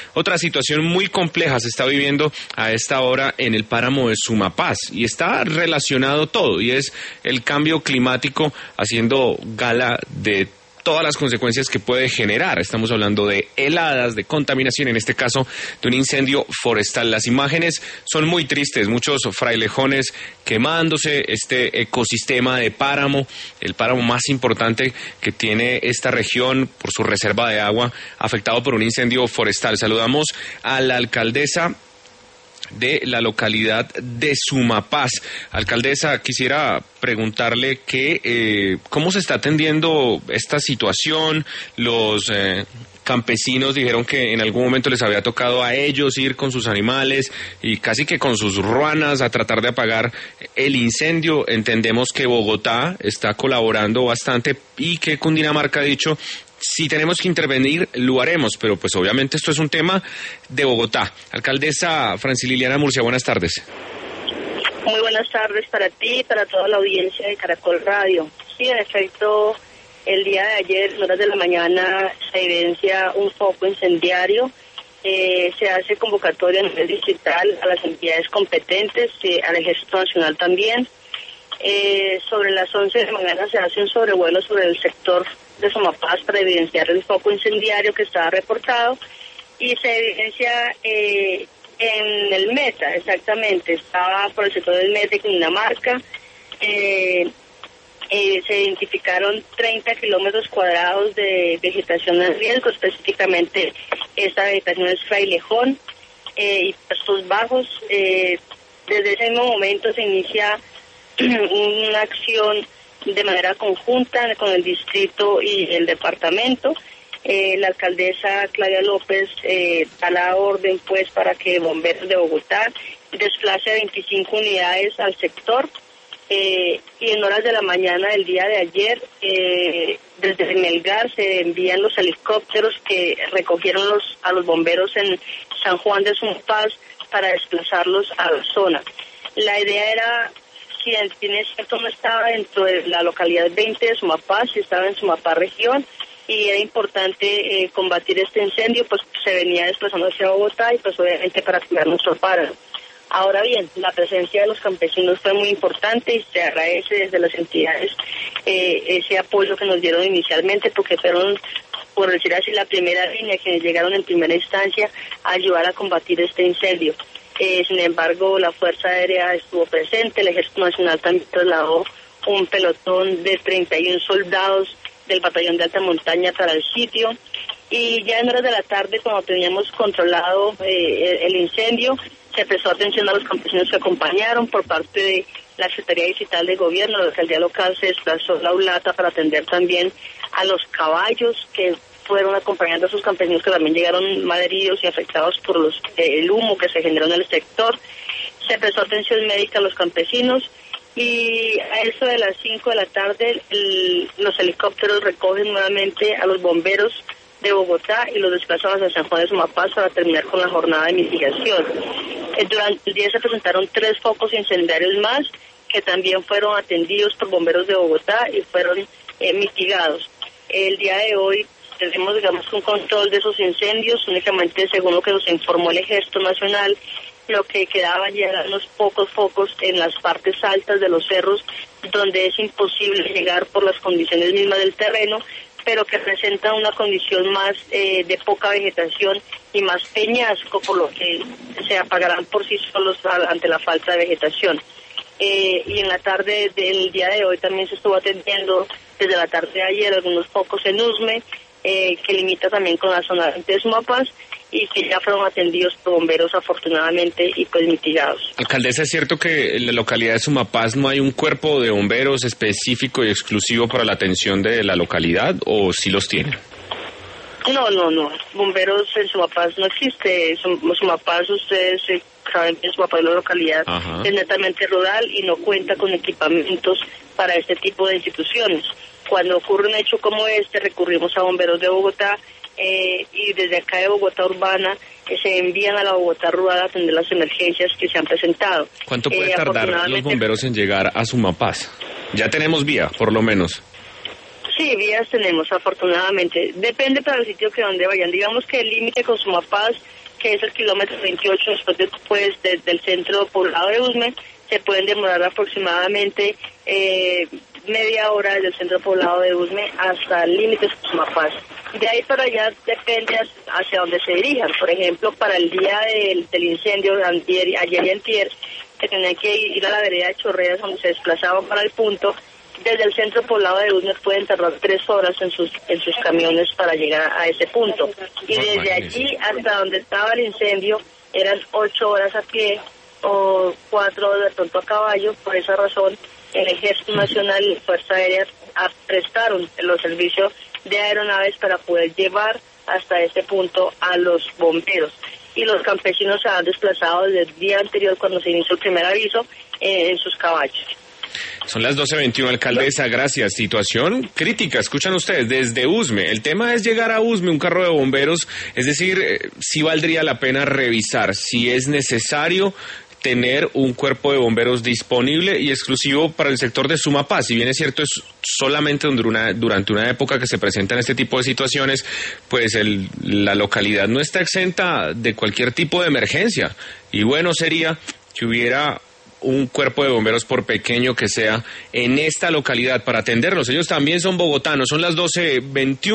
Otra situación muy compleja se está viviendo a esta hora en el páramo de Sumapaz y está relacionado todo, y es el cambio climático haciendo gala de todas las consecuencias que puede generar. Estamos hablando de heladas, de contaminación, en este caso de un incendio forestal. Las imágenes son muy tristes, muchos frailejones quemándose, este ecosistema de páramo, el páramo más importante que tiene esta región por su reserva de agua, afectado por un incendio forestal. Saludamos a la alcaldesa de la localidad de Sumapaz. Alcaldesa, quisiera preguntarle cómo se está atendiendo esta situación. Los campesinos dijeron que en algún momento les había tocado a ellos ir con sus animales y casi que con sus ruanas a tratar de apagar el incendio. Entendemos que Bogotá está colaborando bastante y que Cundinamarca ha dicho: si tenemos que intervenir, lo haremos, pero pues obviamente esto es un tema de Bogotá. Alcaldesa Francililiana Murcia, buenas tardes. Muy buenas tardes para ti y para toda la audiencia de Caracol Radio. Sí, en efecto, el día de ayer, en horas de la mañana, se evidencia un foco incendiario. Se hace convocatoria a nivel distrital a las entidades competentes, al Ejército Nacional también. Sobre las 11 de la mañana se hace un sobrevuelo sobre el sector de Sumapaz para evidenciar el foco incendiario que estaba reportado, y se evidencia en el Meta, exactamente, estaba por el sector del Meta y Cundinamarca. Se identificaron 30 kilómetros cuadrados de vegetación en riesgo, específicamente esta vegetación es frailejón y pastos bajos. Desde ese mismo momento se inicia una acción de manera conjunta con el distrito y el departamento. La alcaldesa Claudia López da la orden pues para que bomberos de Bogotá desplace 25 unidades al sector, y en horas de la mañana del día de ayer desde Melgar se envían los helicópteros que recogieron a los bomberos en San Juan de Sumapaz para desplazarlos a la zona. La idea era, si bien es cierto, no estaba dentro de la localidad 20 de Sumapaz, si estaba en Sumapaz región, y era importante combatir este incendio, pues se venía desplazando hacia Bogotá y pues obviamente para cuidar nuestro páramo. Ahora bien, la presencia de los campesinos fue muy importante y se agradece desde las entidades ese apoyo que nos dieron inicialmente, porque fueron, por decir así, la primera línea, quienes llegaron en primera instancia a ayudar a combatir este incendio. Sin embargo, la Fuerza Aérea estuvo presente, el Ejército Nacional también trasladó un pelotón de 31 soldados del Batallón de Alta Montaña para el sitio, y ya en horas de la tarde, cuando teníamos controlado el incendio, se prestó atención a los campesinos que acompañaron por parte de la Secretaría Distrital de Gobierno. La alcaldía local se desplazó a la ULATA para atender también a los caballos que fueron acompañando a sus campesinos, que también llegaron malheridos y afectados por el humo que se generó en el sector. Se prestó atención médica a los campesinos, y a eso de las 5 de la tarde los helicópteros recogen nuevamente a los bomberos de Bogotá y los desplazan hacia San Juan de Sumapaz para terminar con la jornada de mitigación. Durante el día se presentaron 3 focos incendiarios más que también fueron atendidos por bomberos de Bogotá y fueron mitigados. El día de hoy tenemos, digamos, un control de esos incendios, únicamente según lo que nos informó el Ejército Nacional. Lo que quedaban ya eran unos pocos focos en las partes altas de los cerros, donde es imposible llegar por las condiciones mismas del terreno, pero que presentan una condición más de poca vegetación y más peñasco, por lo que se apagarán por sí solos ante la falta de vegetación. Y en la tarde del día de hoy también se estuvo atendiendo, desde la tarde de ayer, algunos focos en Usme, que limita también con la zona de Sumapaz, y que ya fueron atendidos por bomberos afortunadamente y pues mitigados. Alcaldesa, ¿es cierto que en la localidad de Sumapaz no hay un cuerpo de bomberos específico y exclusivo para la atención de la localidad, o sí los tienen? No. Bomberos en Sumapaz no existe. Sumapaz, ustedes saben que Sumapaz es la localidad es netamente rural y no cuenta con equipamientos para este tipo de instituciones. Cuando ocurre un hecho como este, recurrimos a bomberos de Bogotá, y desde acá de Bogotá Urbana se envían a la Bogotá Rural a atender las emergencias que se han presentado. ¿Cuánto puede tardar los bomberos en llegar a Sumapaz? Ya tenemos vía, por lo menos. Sí, vías tenemos, afortunadamente. Depende para el sitio que donde vayan. Digamos que el límite con Sumapaz, que es el kilómetro 28, después desde el centro poblado de Usme, se pueden demorar aproximadamente media hora desde el centro poblado de Usme hasta el límite de Sumapaz. De ahí para allá depende hacia dónde se dirijan. Por ejemplo, para el día del incendio, ayer y antier, que tenían que ir a la vereda de Chorreras, donde se desplazaban para el punto. Desde el centro poblado de Usme pueden tardar 3 horas en sus camiones para llegar a ese punto. Y desde allí hasta donde estaba el incendio eran 8 horas a pie o 4 de pronto a caballo. Por esa razón, el Ejército Nacional y la Fuerza Aérea prestaron los servicios de aeronaves para poder llevar hasta este punto a los bomberos. Y los campesinos se han desplazado desde el día anterior, cuando se inició el primer aviso, en sus caballos. Son las 12:21, alcaldesa, gracias. Situación crítica, escuchan ustedes, desde Usme. El tema es llegar a Usme, un carro de bomberos, es decir, sí valdría la pena revisar si es necesario tener un cuerpo de bomberos disponible y exclusivo para el sector de Sumapaz. Si bien es cierto, es solamente durante una época que se presentan este tipo de situaciones, pues la localidad no está exenta de cualquier tipo de emergencia. Y bueno sería que hubiera un cuerpo de bomberos, por pequeño que sea, en esta localidad para atenderlos. Ellos también son bogotanos, son las 12:21.